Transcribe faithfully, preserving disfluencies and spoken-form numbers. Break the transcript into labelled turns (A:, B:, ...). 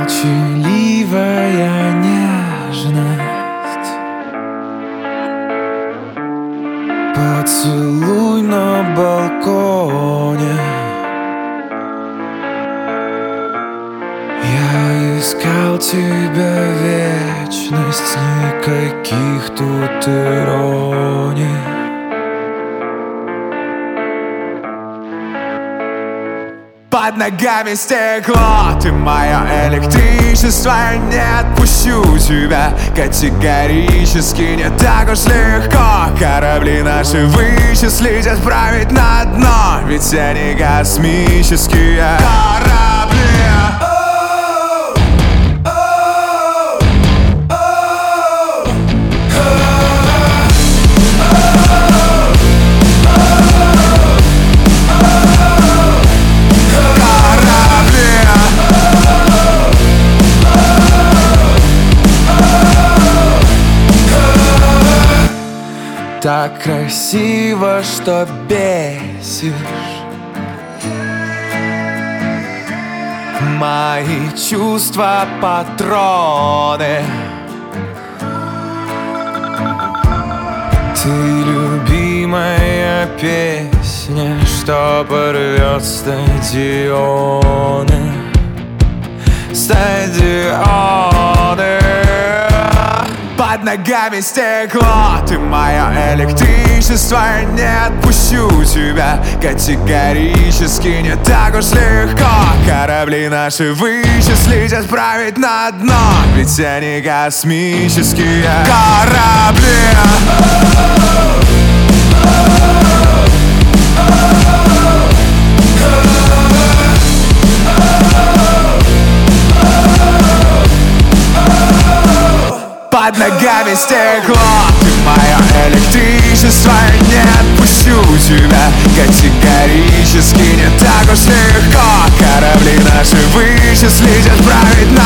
A: молчаливая нежность, поцелуй на балконе. Я искал тебя вечность, никаких тут ироний. Под ногами стекло, ты мое электричество. Я не отпущу тебя категорически, не так уж легко корабли наши вычислить, отправить на дно, ведь они космические корабли. Так красиво, что бесишь. Мои чувства патроны. Ты любимая песня, что порвет стадионы. Стадионы. Под ногами стекло, ты мое электричество. Я не отпущу тебя категорически, не так уж легко корабли наши вычислить, отправить на дно, ведь они космические корабли. Под ногами стекло, ты мое электричество. Я не отпущу тебя категорически, не так уж легко корабли наши вычислить, отправить на